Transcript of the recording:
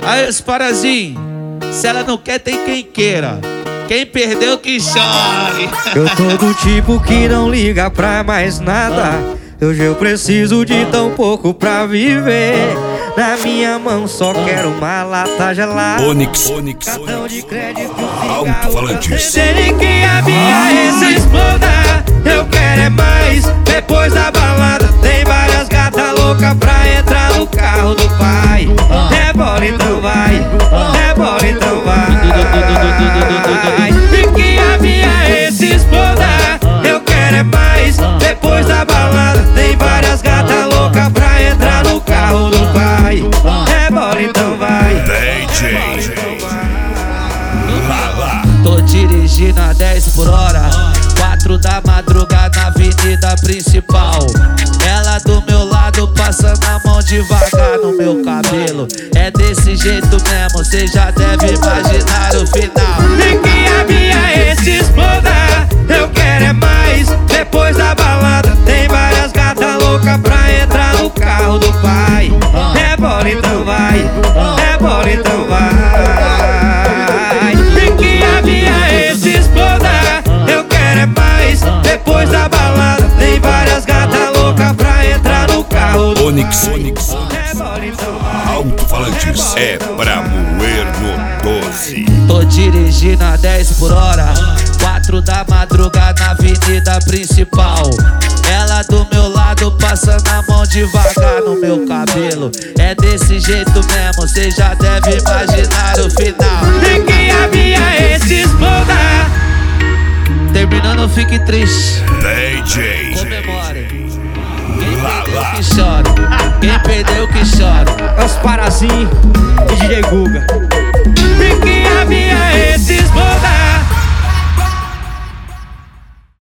Aí os parazinhos, se ela não quer, tem quem queira. Quem perdeu que chore. Eu tô do tipo que não liga pra mais nada. Hoje eu preciso de tão pouco pra viver. Na minha mão só quero uma lata gelada. Onix, cartão de crédito, alto-falantes. Sei que a minha esse exploda. Eu quero é mais. Depois da balada tem várias gatas loucas pra entrar no carro do pai. Rebola então vai, rebola então vai. E que a minha esse exploda. Eu quero é mais. Depois da balada tem várias gatas loucas pra entrar no carro do pai. Rebola então vai. DJ Lala. Tô dirigindo a 10 por hora, 4 da madrugada na avenida principal. Ela do meu lado passando a mão devagar no meu cabelo. É desse jeito mesmo, cê já deve imaginar o final. E que a minha esse exploda. Eu quero é mais. Depois da balada tem várias gatas loucas pra entrar no carro do pai. Rebola então vai, rebola então vai. E que a minha esse exploda. Eu quero é mais. Depois da balada tem várias gatas loucas pra entrar no carro do Onix, pai. Rebola então vai. alto-falantes é pra moer no 12. Tô dirigindo a 10 por hora, 4 da madrugada na avenida principal. Ela do meu lado passando a mão devagar no meu cabelo. É desse jeito mesmo, cê já deve imaginar o final. E que a minha esse exploda. Terminando, fique triste, DJ comemore. Quem perdeu Lala. que chora, quem perdeu que chora. É os Parazinho e DJ Guga.